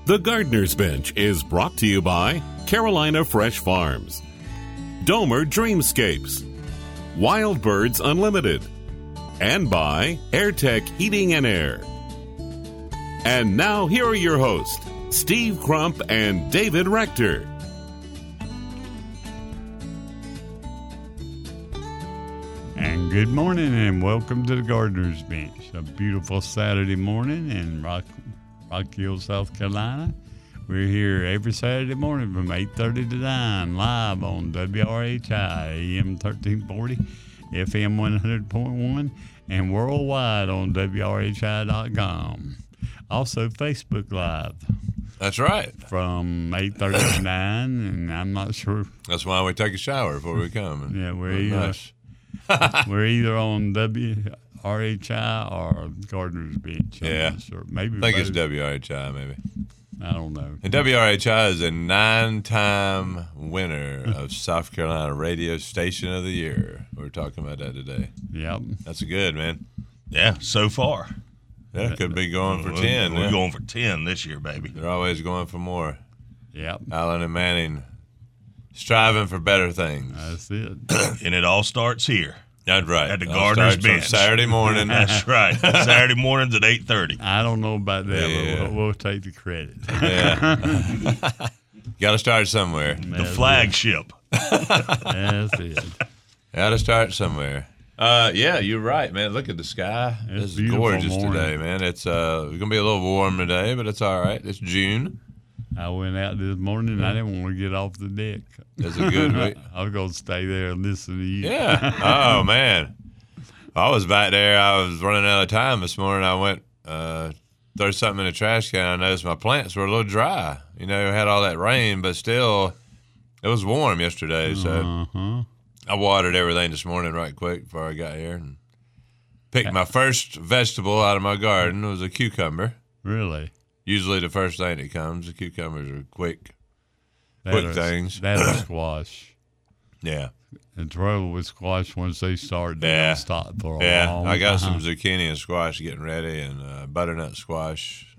The Gardener's Bench is brought to you by Carolina Fresh Farms, Domer Dreamscapes, Wild Birds Unlimited, and by AirTech Heating and Air. And now here are your hosts, Steve Crump and David Rector. And good morning and welcome to the Gardener's Bench. A beautiful Saturday morning in Rock Hill, South Carolina. We're here every Saturday morning from 8:30 to 9, live on WRHI, AM 1340, FM 100.1, and worldwide on WRHI.com. Also, Facebook Live. That's right. From 8:30 to 9, and I'm not sure. That's why we take a shower before we come. Yeah, we're either on WRHI or Gardener's Bench. I'm not sure. Maybe I think both. it's WRHI, maybe. I don't know. And WRHI is a 9-time winner of South Carolina Radio Station of the Year. We were talking about that today. Yep. That's good, man. Yeah, so far. Yeah, could be going for 10. We're going for 10 this year, baby. They're always going for more. Yep. Allen and Manning striving for better things. That's it. And it all starts here. That's right. At the It all Gardener's starts on Bench. Saturday morning. That's right. Saturday mornings at 8:30. I don't know about that, Yeah. but we'll take the credit. Yeah. Got to start somewhere. The flagship. That's it. Got to start somewhere. Yeah, you're right, man. Look at the sky. It's It's beautiful gorgeous morning. today, man. It's gonna be a little warm today, but it's all right. It's June. I went out this morning and I didn't want to get off the deck. It's a good week. I was going to stay there and listen to you. Yeah. Oh man, I was back there. I was running out of time this morning. I went throw something in the trash can. I noticed my plants were a little dry. You know, had all that rain, but still, it was warm yesterday. So I watered everything this morning right quick before I got here and picked my first vegetable out of my garden. It was a cucumber. Really? Usually the first thing that comes. The cucumbers are quick That things. That'll squash. Yeah. The trouble with squash, once they start, they Yeah. don't stop for a Yeah. long I got time. some zucchini and squash getting ready and butternut squash.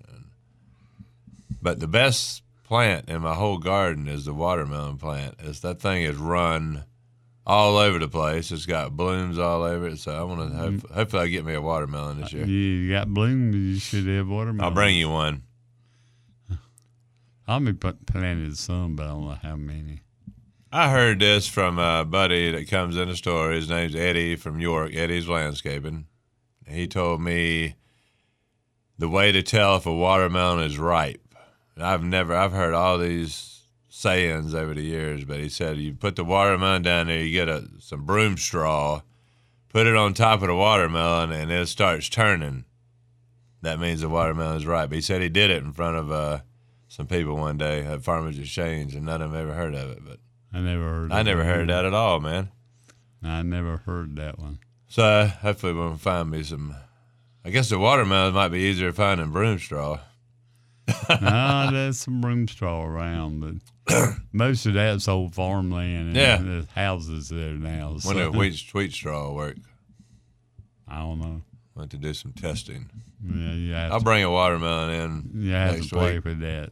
But the best plant in my whole garden is the watermelon plant. That thing is run all over the place. It's got blooms all over it. So I want to hopefully I get me a watermelon this year. You got blooms, you should have watermelon. I'll bring you one. I'll be planting some, but I don't know how many. I heard this from a buddy that comes in the store. His name's Eddie from York, Eddie's Landscaping. He told me the way to tell if a watermelon is ripe. I've heard all these sayings over the years, but he said you put the watermelon down there, you get some broom straw, put it on top of the watermelon, and it starts turning. That means the watermelon is ripe. He said he did it in front of some people one day at Farmers Exchange, and none of them ever heard of it. But I never heard that at all, man. I never heard that one. So hopefully we'll find me some. I guess the watermelon might be easier to find than broom straw. No, there's some broom straw around, but most of that's old farmland and there's houses there now. So. Wonder if wheat straw will work. I don't know. I'll have to do some testing. Yeah, I'll bring a watermelon in you have next to play week. with that.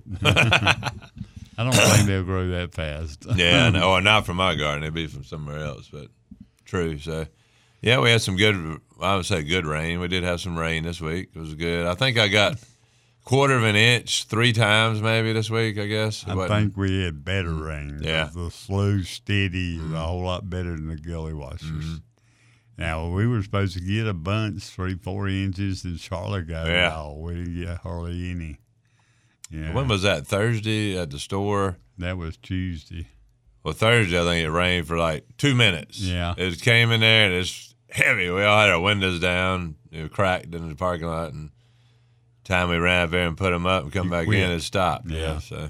I don't think they'll grow that fast. Yeah, no, or not from my garden. It'd be from somewhere else, but true. So, yeah, we had some good, I would say good rain. We did have some rain this week. It was good. I think I got 1/4 of an inch 3 times maybe this week, I guess. I think we had better rain. Yeah. The slow, steady is a whole lot better than the gully washers. Now, we were supposed to get a bunch, 3-4 inches, and Charlotte got it all. We didn't get hardly any. Yeah. When was that? Thursday at the store? That was Tuesday. Well, Thursday, I think it rained for like 2 minutes. Yeah. It just came in there, and it's heavy. We all had our windows down. It was cracked in the parking lot, and time we ran up there and put them up and come back in, it stopped. Yeah. So,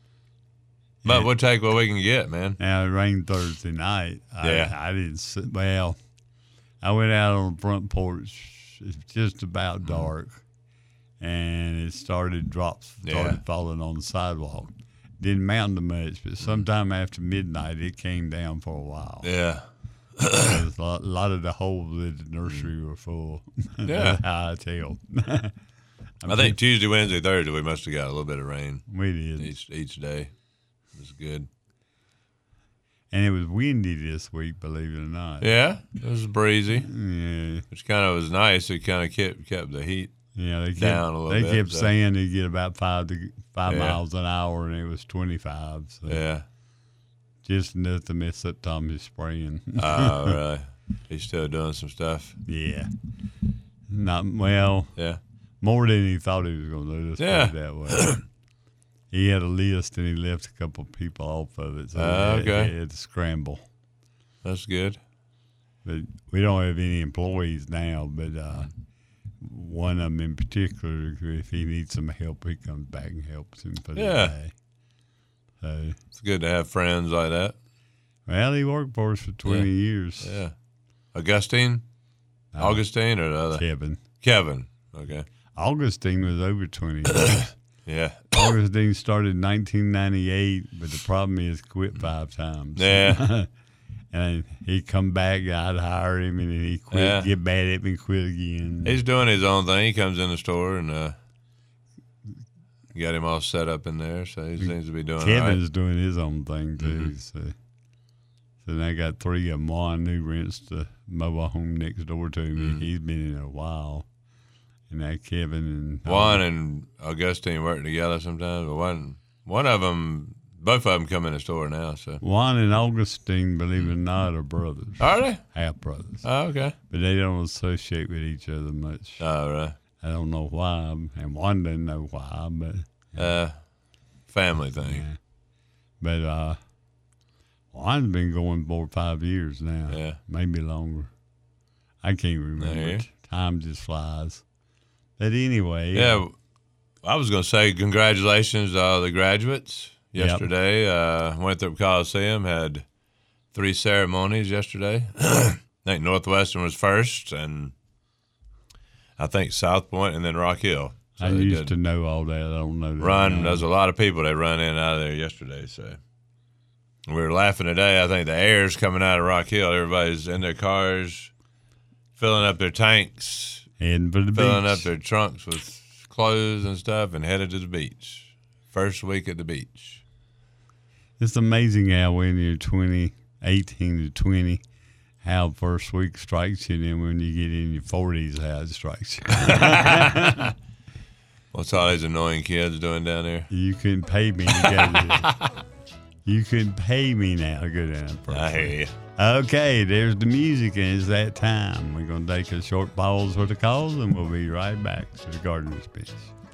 but we'll take what we can get, man. Now, it rained Thursday night. I didn't sit, well, I went out on the front porch. It's just about dark, and it started falling on the sidewalk. Didn't mount to much, but sometime after midnight, it came down for a while. Yeah. A lot of the holes in the nursery were full. Yeah. That's how I tell. I think Tuesday, Wednesday, Thursday, we must have got a little bit of rain. We did. Each day. It was good. And it was windy this week, believe it or not. Yeah, it was breezy. Yeah. Which kind of was nice. It kind of kept the heat They down a little bit. They kept saying they get about 5 Yeah. miles an hour, and it was 25. So Yeah. just enough to mess up Tommy's spraying. Oh, really? He's still doing some stuff? Yeah. Not well. Yeah. More than he thought he was going to do. Let's Yeah. put it that way. He had a list, and he left a couple people off of it, so Okay. he had to scramble. That's good. But we don't have any employees now, but one of them in particular, if he needs some help, he comes back and helps him for the day. So, It's good to have friends like that. well, he worked for us for 20 years. Yeah. Augustine or the other? Kevin. Okay. Augustine was over 20 years. Yeah. Augustine started in 1998, but the problem is quit 5 times. Yeah. And he'd come back, I'd hire him, and then he'd quit, Yeah. get mad at me, and quit again. He's doing his own thing. He comes in the store and got him all set up in there, so he seems to be doing Kevin's all right. doing his own thing, too. Mhm. So then I got 3 of them. Juan, who rents the mobile home next door to me. Mhm. He's been in a while. And that Kevin and Juan and Augustine work together sometimes, but one of them, both of them come in the store now. So Juan and Augustine, believe it or not, are brothers. are they? Half brothers. Oh, okay. But they don't associate with each other much. Oh, right. I don't know why, and Juan doesn't know why, but Family thing. yeah. But Juan's been going 4 or 5 years now. Yeah. Maybe longer. I can't remember. Yeah. Time just flies. But anyway. Yeah, I was going to say congratulations to all the graduates yesterday. Winthrop Coliseum had 3 ceremonies yesterday. I think Northwestern was first, and I think South Point, and then Rock Hill. So I they used did to know all that. I don't know that. there's a lot of people that run in and out of there yesterday. So we were laughing today. I think the air's coming out of Rock Hill. Everybody's in their cars, filling up their tanks, Heading for the filling beach. up their trunks with clothes and stuff, and headed to the beach. First week at the beach. It's amazing how when you're 18 to 20, how first week strikes you, and then when you get in your 40s, how it strikes you. What's all these annoying kids doing down there? You couldn't pay me to go there. You couldn't pay me now to go down first I week. hear you. Okay, there's the music, and it's that time. We're going to take a short pause for the calls, and we'll be right back to the Gardener's Bench.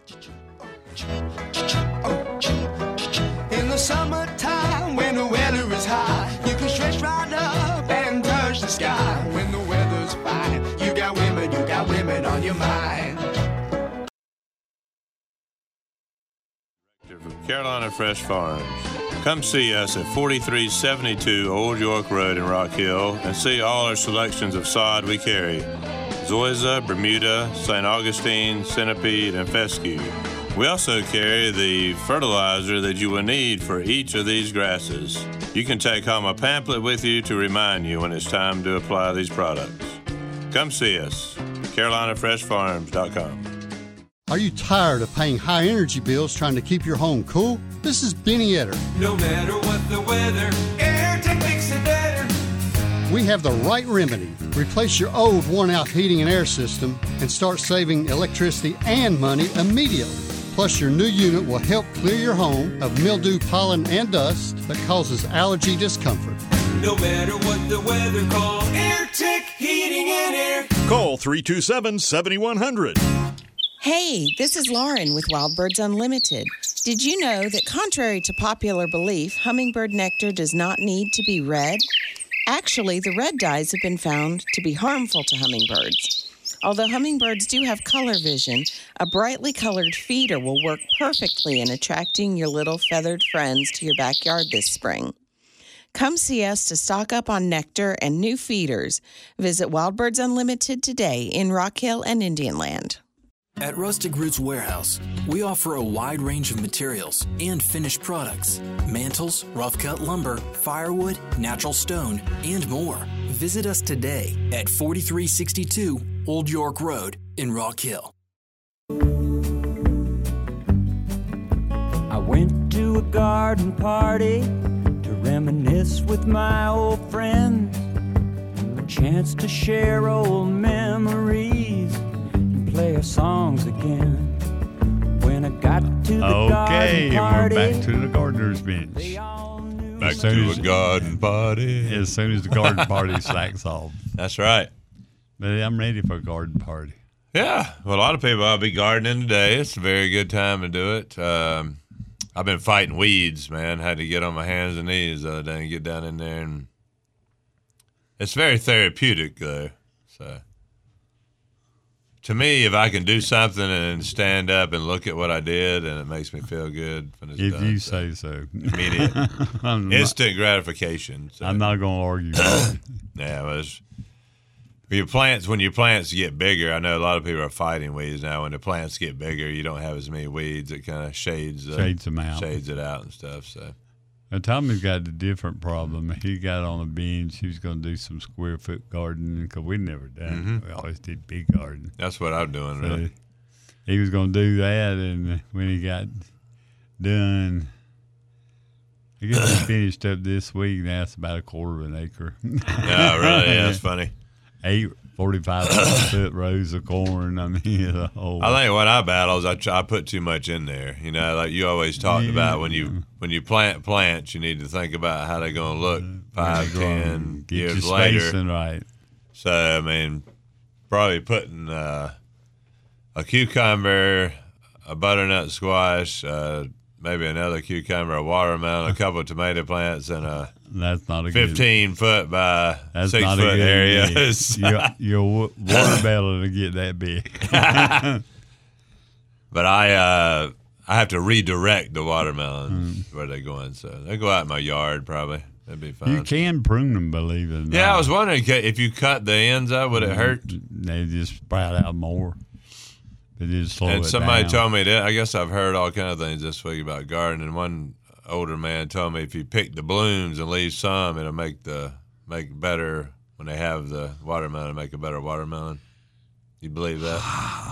In the summertime, when the weather is high, you can stretch right up and touch the sky. When the weather's fine, you got women on your mind. From Carolina Fresh Farms. Come see us at 4372 Old York Road in Rock Hill and see all our selections of sod we carry. Zoysia, Bermuda, St. Augustine, Centipede, and Fescue. We also carry the fertilizer that you will need for each of these grasses. You can take home a pamphlet with you to remind you when it's time to apply these products. Come see us, CarolinaFreshFarms.com. Are you tired of paying high energy bills trying to keep your home cool? This is Benny Etter. No matter what the weather, AirTech makes it better. We have the right remedy. Replace your old worn-out heating and air system and start saving electricity and money immediately. Plus, your new unit will help clear your home of mildew, pollen, and dust that causes allergy discomfort. No matter what the weather, call AirTech Heating and Air. Call 327-7100. Hey, this is Lauren with Wild Birds Unlimited. Did you know that contrary to popular belief, hummingbird nectar does not need to be red? Actually, the red dyes have been found to be harmful to hummingbirds. Although hummingbirds do have color vision, a brightly colored feeder will work perfectly in attracting your little feathered friends to your backyard this spring. Come see us to stock up on nectar and new feeders. Visit Wild Birds Unlimited today in Rock Hill and Indian Land. At Rustic Roots Warehouse, we offer a wide range of materials and finished products, mantles, rough-cut lumber, firewood, natural stone, and more. Visit us today at 4362 Old York Road in Rock Hill. Went to a garden party to reminisce with my old friends. A chance to share old memories and play our songs again. When I got to the garden party, we're back to the gardener's bench. Back to a garden party. As soon as the garden party slacks off. That's right. But I'm ready for a garden party. Yeah. Well, a lot of people, I'll be gardening today. It's a very good time to do it. I've been fighting weeds, man. Had to get on my hands and knees the other day and get down in there. And it's very therapeutic, though. So, to me, if I can do something and stand up and look at what I did, and it makes me feel good when it's if done. If you say so. Immediate. Instant gratification. So. I'm not going to argue with it. Yeah, well, when your plants get bigger, I know a lot of people are fighting weeds now. When the plants get bigger, you don't have as many weeds. It kind of shades them out. Shades it out and stuff. So. Now, Tommy's got a different problem. He got on a bench. He was going to do some square foot gardening because we never done it. We always did big gardening. That's what I'm doing, really. He was going to do that, and when he got done, I guess he finished up this week. Now it's about 1/4 of an acre. Yeah, really? Yeah, that's funny. 8 45-foot rows of corn. I mean, the whole. I think what I battle is I put too much in there. You know, like you always talked about when you plant plants, you need to think about how they're going to look 5, 10 years later. Spacing right. So I mean, probably putting a cucumber, a butternut squash, maybe another cucumber, a watermelon, a couple of tomato plants, and a that's not a 15-foot by 6-foot area. Your watermelon will get that big. But I have to redirect the watermelons where they're going, so they go out in my yard probably. That'd be fine. You can prune them, believe it or not. Yeah, I was wondering if you cut the ends up, would it hurt? They just sprout out more. They just slow it down. And somebody told me that. I guess I've heard all kind of things this week about gardening. One older man told me if you pick the blooms and leave some, it'll make better when they have the watermelon. Make a better watermelon. You believe that?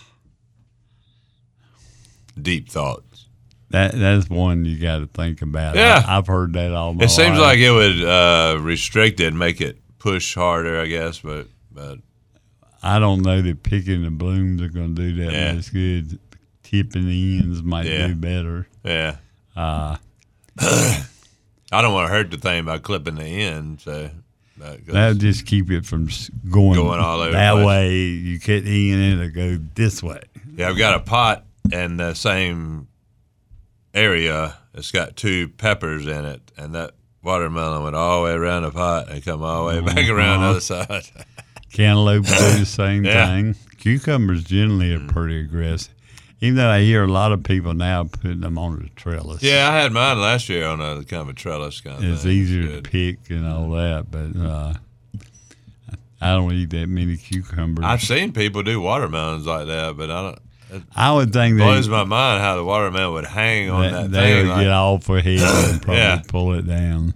Deep thoughts. That's one you got to think about. Yeah, I've heard that all my life. It seems like it would restrict it, make it push harder, I guess, but I don't know that picking the blooms are going to do that much good. Tipping the ends might do better. Yeah. I don't want to hurt the thing by clipping the end, so that'll just keep it from going all over that the place. way. You cut the end and it'll go this way. Yeah, I've got a pot in the same area. It's got 2 peppers in it, and that watermelon went all the way around the pot and come all the way back around the other side. Cantaloupe do the same thing. Cucumbers generally are pretty aggressive. Even though I hear a lot of people now putting them on a trellis. Yeah, I had mine last year on a kind of a trellis kind of it's thing. Easier to pick and all that, but I don't eat that many cucumbers. I've seen people do watermelons like that, but I don't. I would think it blows my mind how the watermelon would hang on that they thing. Would get off ahead and probably pull it down.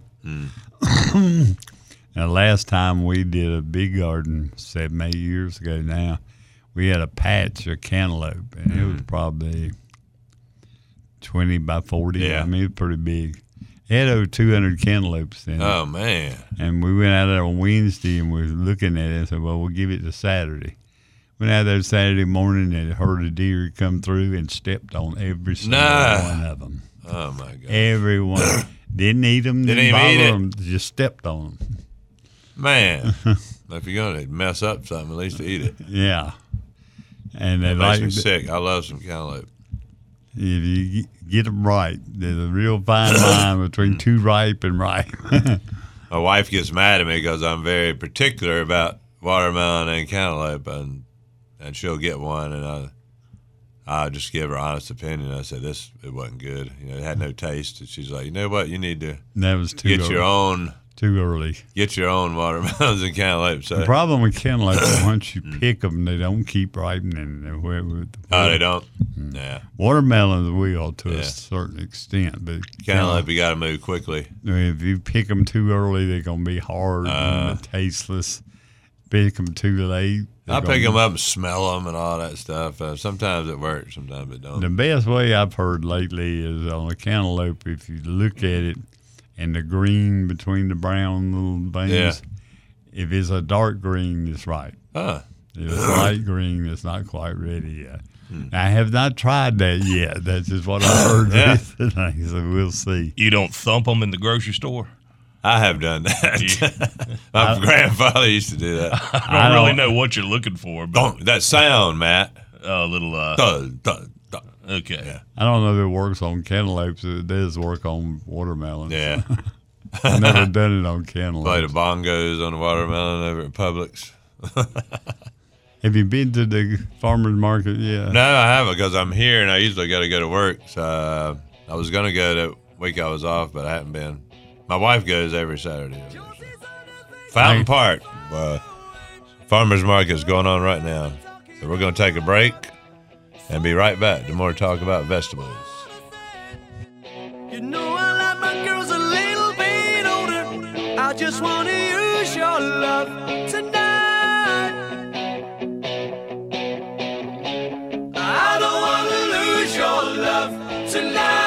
Now, last time we did a big garden 7, 8 years ago now, we had a patch of cantaloupe, and it was probably 20 by 40. Yeah. I mean, it was pretty big. It had over 200 cantaloupes in it. Oh, man. And we went out there on Wednesday, and we were looking at it and said, well, we'll give it to Saturday. Went out there Saturday morning, and heard a deer come through and stepped on every single one of them. Oh, my God. Every one. Didn't eat them, didn't bother them, just stepped on them. Man, if you're going to mess up something, at least eat it. Yeah. And it makes me sick. I love some cantaloupe. If you get them right, there's a real fine line between too ripe and ripe. My wife gets mad at me because I'm very particular about watermelon and cantaloupe, and she'll get one, and I'll just give her honest opinion. I said, it wasn't good. You know, it had no taste. And she's like, you know what? You need to get your own. Too early. Get your own watermelons and cantaloupe. So. The problem with cantaloupe is once you pick them, they don't keep ripening. They don't? Yeah. Watermelons will to a certain extent, but cantaloupe, you got to move quickly. If you pick them too early, they're going to be hard and tasteless. pick them too late. I pick them up and smell them and all that stuff. Sometimes it works, sometimes it don't. The best way I've heard lately is on a cantaloupe. If you look at it and the green between the brown little veins, if it's a dark green, it's right. Huh. If it's light green, it's not quite ready yet. I have not tried that yet. That's just what I heard yesterday, so we'll see. You don't thump them in the grocery store? I have done that. My grandfather used to do that. I don't really know what you're looking for. But that sound, Matt. A little... Thud, thud, thud. Okay. Yeah. I don't know if it works on cantaloupes. It does work on watermelons. Yeah. I've never done it on cantaloupes. Play the bongos on the watermelon over at Publix. Have you been to the farmer's market yet? No, I haven't because I'm here and I usually got to go to work. So I was going to go that week I was off, but I haven't been. My wife goes every Saturday. Fountain Park. Farmer's market is going on right now. So we're going to take a break and be right back to more talk about vegetables. You know I like my girls a little bit older. I just want to use your love tonight. I don't want to lose your love tonight.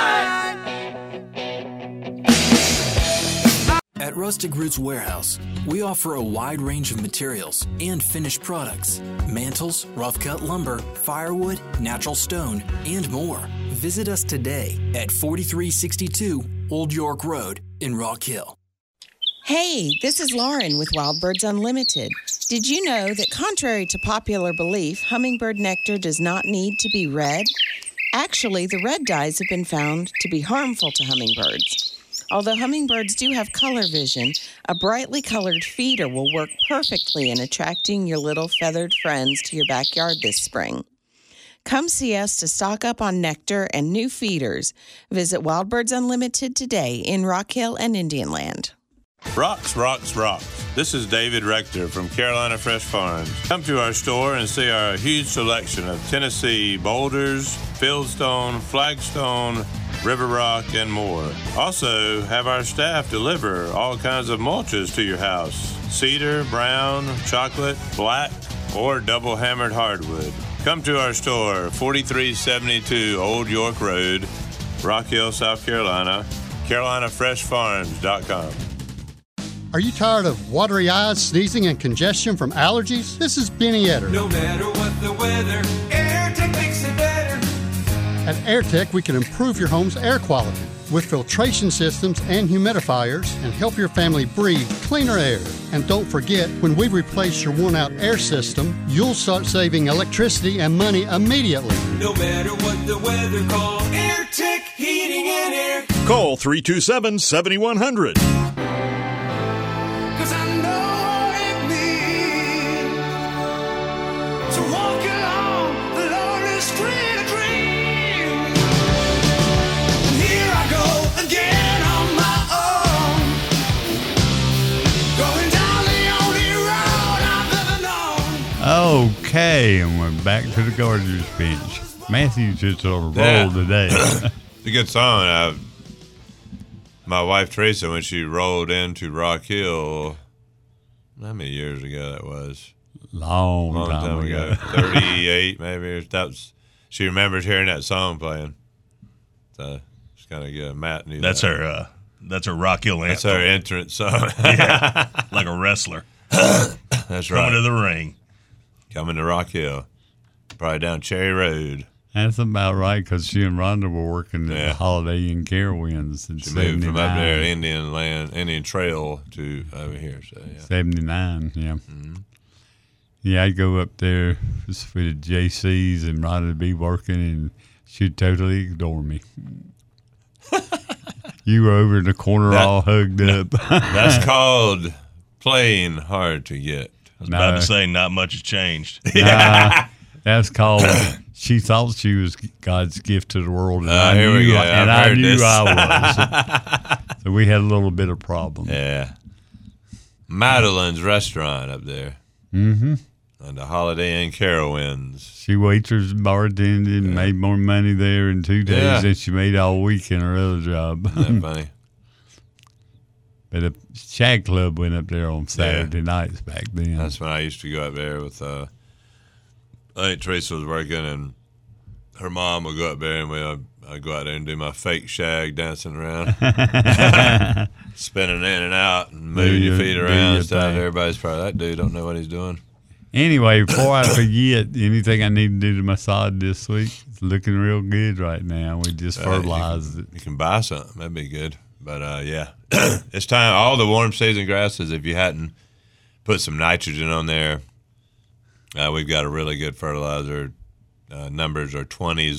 At Rustic Roots Warehouse, we offer a wide range of materials and finished products. Mantles, rough-cut lumber, firewood, natural stone, and more. Visit us today at 4362 Old York Road in Rock Hill. Hey, this is Lauren with Wild Birds Unlimited. Did you know that contrary to popular belief, hummingbird nectar does not need to be red? Actually, the red dyes have been found to be harmful to hummingbirds. Although hummingbirds do have color vision, a brightly colored feeder will work perfectly in attracting your little feathered friends to your backyard this spring. Come see us to stock up on nectar and new feeders. Visit Wild Birds Unlimited today in Rock Hill and Indian Land. Rocks, rocks, rocks. This is David Rector from Carolina Fresh Farms. Come to our store and see our huge selection of Tennessee boulders, fieldstone, flagstone, river rock, and more. Also, have our staff deliver all kinds of mulches to your house. Cedar, brown, chocolate, black, or double hammered hardwood. Come to our store, 4372 Old York Road, Rock Hill, South Carolina, CarolinaFreshFarms.com. Are you tired of watery eyes, sneezing, and congestion from allergies? This is Benny Etter. No matter what the weather, AirTech makes it better. At AirTech, we can improve your home's air quality with filtration systems and humidifiers and help your family breathe cleaner air. And don't forget, when we replace your worn-out air system, you'll start saving electricity and money immediately. No matter what the weather, call AirTech Heating and Air. Call 327-7100. Okay, and we're back to the Gardener's Bench. Matthew's just on a roll today. It's a good song. My wife Teresa, when she rolled into Rock Hill, how many years ago that was? Long time ago. 38 maybe. She remembers hearing that song playing. So it's kind of good. Matt knew that's that. That's her Rock Hill anthem. That's her entrance song. Yeah, like a wrestler. That's right. Coming to the ring. Coming to Rock Hill. Probably down Cherry Road. That's about right, because she and Rhonda were working at the Holiday Inn Carowinds in 79. She moved from up there, Indian Trail, to over here. So 79, yeah. Mm-hmm. Yeah, I'd go up there for the JCs, and Rhonda would be working, and she'd totally ignore me. You were over in the corner all hugged up. That's called playing hard to get. I was about to say, not much has changed. That's called, she thought she was God's gift to the world, and I here knew, we go. I knew I was. So we had a little bit of problem. Yeah. Madeline's restaurant up there. Mm-hmm. On the Holiday Inn Carowinds. She waitress, bartended, and made more money there in 2 days than she made all week in her other job. Isn't that funny? But the Shag Club went up there on Saturday nights back then. That's when I used to go up there with, I think Teresa was working, and her mom would go up there, and I'd go out there and do my fake shag, dancing around, spinning in and out, and moving your feet around and stuff. Everybody's probably, that dude don't know what he's doing. Anyway, before I forget, anything I need to do to my sod this week? It's looking real good right now. We just fertilized it. You can buy something. That'd be good. But, yeah, it's time. All the warm season grasses, if you hadn't put some nitrogen on there, we've got a really good fertilizer. Numbers are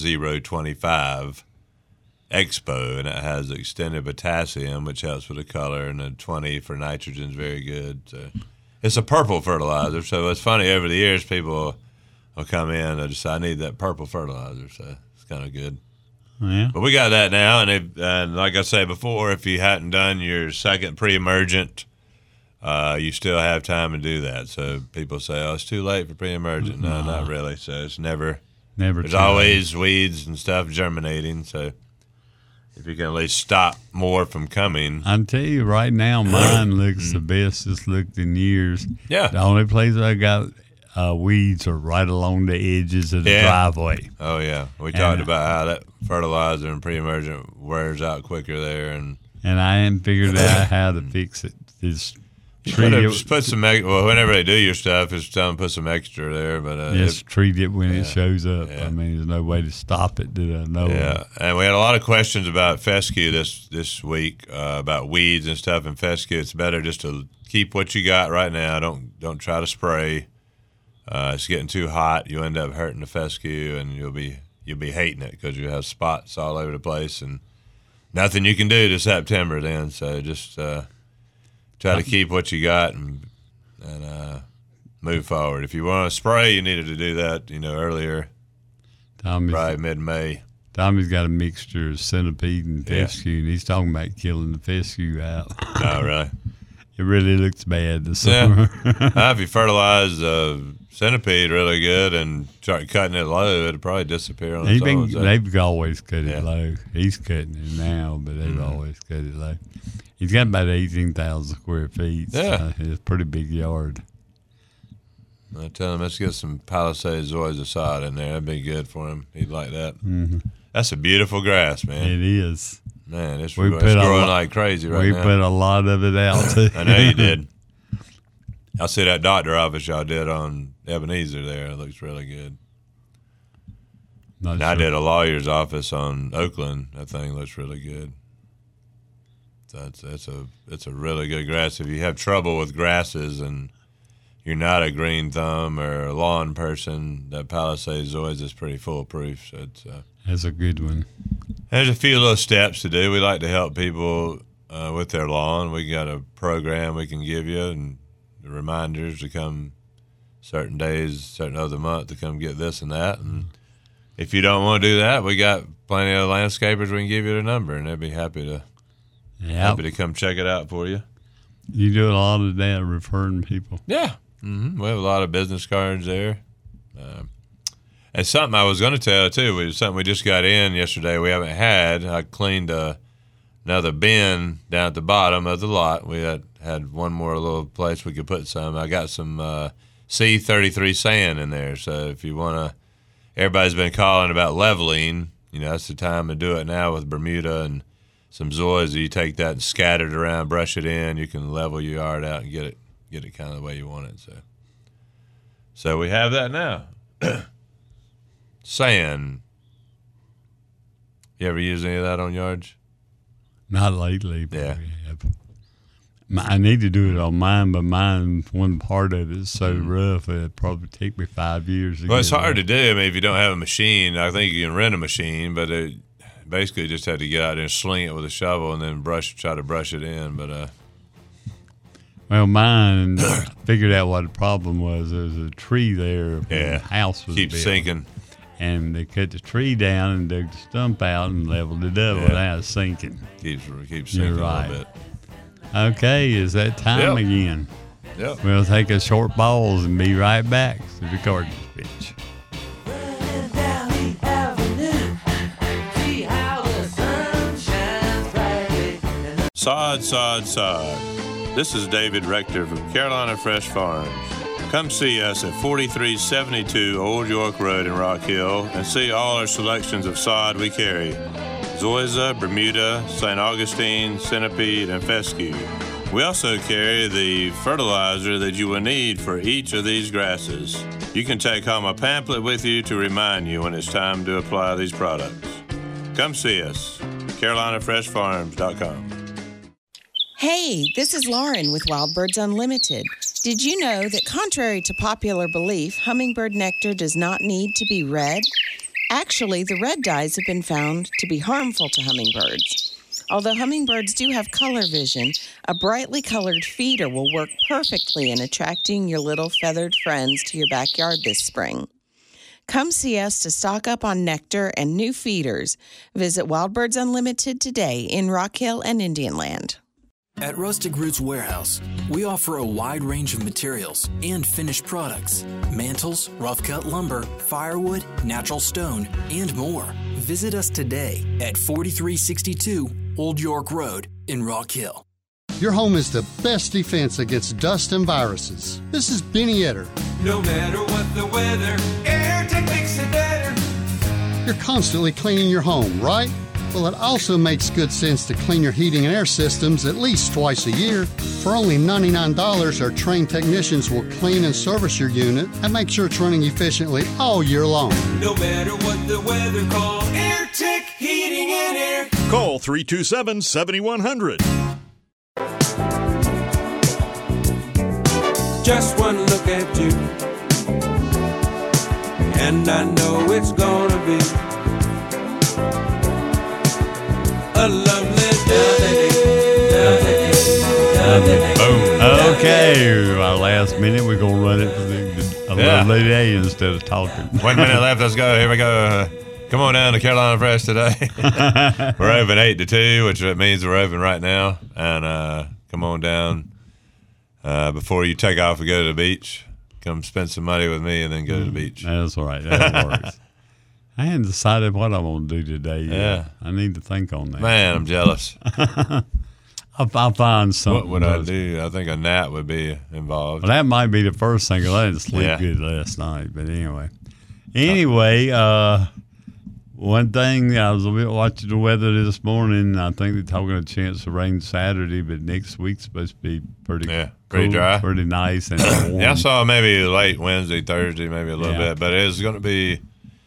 20-0-25 Expo, and it has extended potassium, which helps with the color, and the 20 for nitrogen is very good. So it's a purple fertilizer, so it's funny, over the years people will come in and just say, I need that purple fertilizer, so it's kind of good. Yeah. But we got that now, and like I said before, if you hadn't done your second pre-emergent, you still have time to do that. So people say, oh, it's too late for pre-emergent. No, not really. So it's never there's always weeds and stuff germinating, so if you can at least stop more from coming. I'll tell you right now, mine looks the best it's looked in years. Yeah. The only place I got weeds are right along the edges of the driveway. Oh, yeah. We talked about how that fertilizer and pre-emergent wears out quicker there. And I hadn't figured out how to fix it. Just put some, whenever they do your stuff, just tell them put some extra there. But just treat it when it shows up. Yeah. I mean, there's no way to stop it. Did I know? Yeah, and we had a lot of questions about fescue this week about weeds and stuff. And fescue, it's better just to keep what you got right now. Don't try to spray. It's getting too hot. You end up hurting the fescue, and you'll be hating it because you have spots all over the place, and nothing you can do to September then. So just try to keep what you got and move forward. If you want to spray, you needed to do that, earlier, probably mid-May. Tommy's got a mixture of centipede and fescue, and he's talking about killing the fescue out. Oh, really? It really looks bad this summer. Yeah. If you fertilize centipede really good and start cutting it low, it'll probably disappear on its own. They've always cut it low. He's cutting it now, but they've always cut it low. He's got about 18,000 square feet. Yeah. So it's a pretty big yard. I tell him, let's get some Palisade Zoysia sod in there. That'd be good for him. He'd like that. Mm-hmm. That's a beautiful grass, man. It is. Man, it's growing like crazy right now. We put a lot of it out, too. I know you did. I see that doctor office y'all did on Ebenezer there. It looks really good. I did a lawyer's office on Oakland. That thing looks really good. So it's a really good grass. If you have trouble with grasses and you're not a green thumb or a lawn person, that Palisade Zoysia is pretty foolproof. So that's a good one. There's a few little steps to do. We like to help people with their lawn. We got a program we can give you and the reminders to come certain days, certain other month to come get this and that. And if you don't want to do that, we got plenty of landscapers. We can give you their number, and they'd be happy to come check it out for you. You do a lot of that, referring people. Yeah. Mm-hmm. We have a lot of business cards there. And something I was going to tell, too, was something we just got in yesterday we haven't had. I cleaned another bin down at the bottom of the lot. We had one more little place we could put some. I got some C33 sand in there. So if you want to, everybody's been calling about leveling. That's the time to do it now with Bermuda and some Zoysia. You take that and scatter it around, brush it in. You can level your yard out and get it kind of the way you want it. So we have that now. Sand. You ever use any of that on yards? Not lately. But yeah. I need to do it on mine, but one part of it is so rough it'd probably take me 5 years. Well, it's hard to do. I mean, if you don't have a machine, I think you can rent a machine, but it basically just had to get out there and sling it with a shovel and then try to brush it in. But well, mine figured out what the problem was. There was a tree there. Yeah, the house was keeps built. sinking. And they cut the tree down and dug the stump out and leveled it up. Yeah. Now it's sinking. Keeps sinking right. a little bit. Okay, is that time again? Yep. We'll take a short pause and be right back to the Gardener's Bench. Sod, sod, sod. This is David Rector from Carolina Fresh Farms. Come see us at 4372 Old York Road in Rock Hill and see all our selections of sod we carry. Zoysia, Bermuda, St. Augustine, Centipede, and Fescue. We also carry the fertilizer that you will need for each of these grasses. You can take home a pamphlet with you to remind you when it's time to apply these products. Come see us, CarolinaFreshFarms.com. Hey, this is Lauren with Wild Birds Unlimited. Did you know that contrary to popular belief, hummingbird nectar does not need to be red? Actually, the red dyes have been found to be harmful to hummingbirds. Although hummingbirds do have color vision, a brightly colored feeder will work perfectly in attracting your little feathered friends to your backyard this spring. Come see us to stock up on nectar and new feeders. Visit Wild Birds Unlimited today in Rock Hill and Indian Land. At Rustic Roots Warehouse, we offer a wide range of materials and finished products. Mantles, rough-cut lumber, firewood, natural stone, and more. Visit us today at 4362 Old York Road in Rock Hill. Your home is the best defense against dust and viruses. This is Benny Etter. No matter what the weather, AirTech makes it better. You're constantly cleaning your home, right? Well, it also makes good sense to clean your heating and air systems at least twice a year. For only $99, our trained technicians will clean and service your unit and make sure it's running efficiently all year long. No matter what the weather calls, AirTech Heating and Air. Call 327-7100. Just one look at you, and I know it's gonna be a lovely day. Boom. Okay, our last minute, we're going to run it a lovely day instead of talking. 1 minute left. Let's go. Here we go. Come on down to Carolina Fresh today. We're open 8 to 2, which means we're open right now. And come on down before you take off and go to the beach. Come spend some money with me and then go to the beach. That's right. That works. I hadn't decided what I'm going to do today yet. Yeah. I need to think on that. Man, I'm jealous. I'll find something. What would I do? I think a nap would be involved. Well, that might be the first thing, because I didn't sleep good last night. But anyway, one thing, I was watching the weather this morning. I think they're talking a chance of rain Saturday, but next week's supposed to be pretty cool, dry, pretty nice and warm. Yeah, I saw maybe late Wednesday, Thursday, maybe a little bit, but it's going to be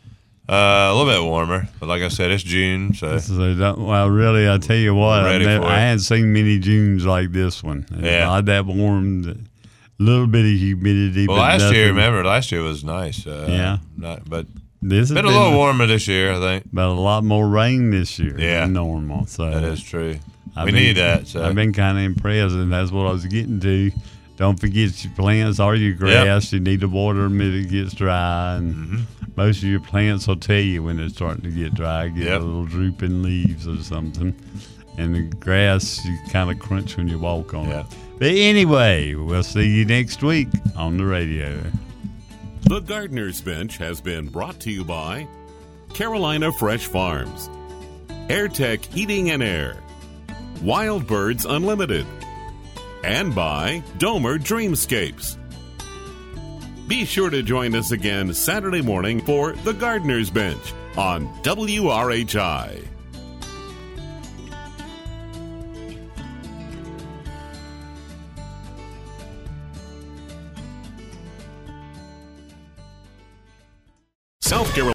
a little bit warmer. But like I said, it's June, so well, really, I tell you what, I hadn't seen many Junes like this one. Not that warm. A little bit of humidity. Well, but last year was nice. But this been a little warmer this year, I think. But a lot more rain this year than normal. So that is true. We need that. So. I've been kind of impressed, and that's what I was getting to. Don't forget your plants or your grass. Yep. You need to water them if it gets dry. And most of your plants will tell you when it's starting to get dry, get a little drooping leaves or something. And the grass, you kind of crunch when you walk on it. But anyway, we'll see you next week on the radio. The Gardener's Bench has been brought to you by Carolina Fresh Farms, AirTech Heating and Air, Wild Birds Unlimited, and by Domer Dreamscapes. Be sure to join us again Saturday morning for The Gardener's Bench on WRHI. South Carolina.